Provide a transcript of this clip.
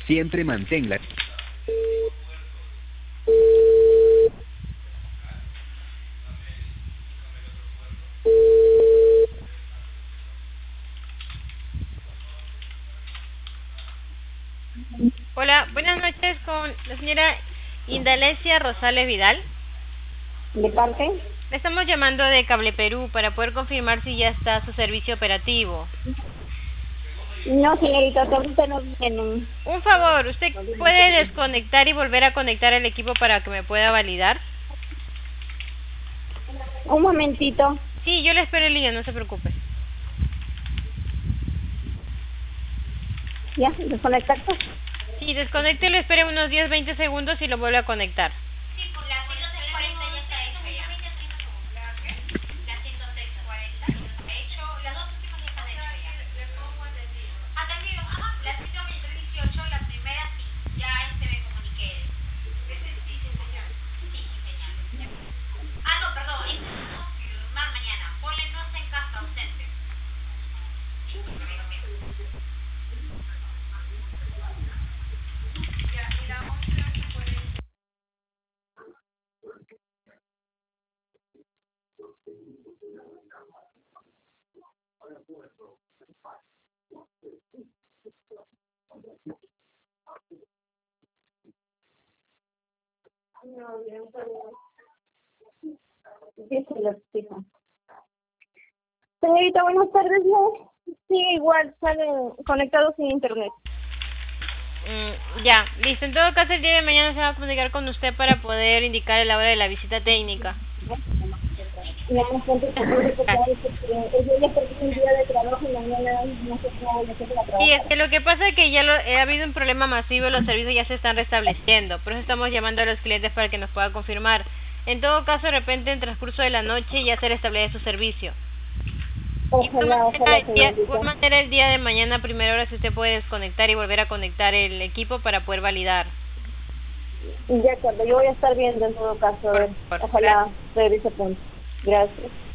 Siempre manténla. Hola, buenas noches con la señora Indalecia Rosales Vidal. ¿De parte? Le estamos llamando de Cable Perú para poder confirmar si ya está su servicio operativo. No, señorita, ahorita no vienen. Un favor, ¿usted puede desconectar y volver a conectar el equipo para que me pueda validar? Un momentito. Sí, yo le espero en línea, no se preocupe. ¿Ya? ¿Desconectaste? Sí, desconecte, le espere unos 10-20 segundos y lo vuelve a conectar. Sí, se lo explico. Señorita, buenas tardes. No, sí, igual, salen conectados sin internet. Ya, listo. En todo caso, el día de mañana se va a comunicar con usted para poder indicar la hora de la visita técnica. Ya me siento que es ya porque es un día de trabajo y mañana no sé cómo voy a hacer para Sí, es trabajar. que lo que pasa es que ya ha habido un problema masivo, los servicios ya se están restableciendo, por eso estamos llamando a los clientes para que nos pueda confirmar. En todo caso, de repente, en transcurso de la noche ya se restablece su servicio. Ojalá, Igual señorita. manera, el día de mañana, a primera hora, si usted puede desconectar y volver a conectar el equipo para poder validar. De acuerdo, yo voy a estar viendo en todo caso. A ver, Por favor, ojalá revise pronto. Gracias.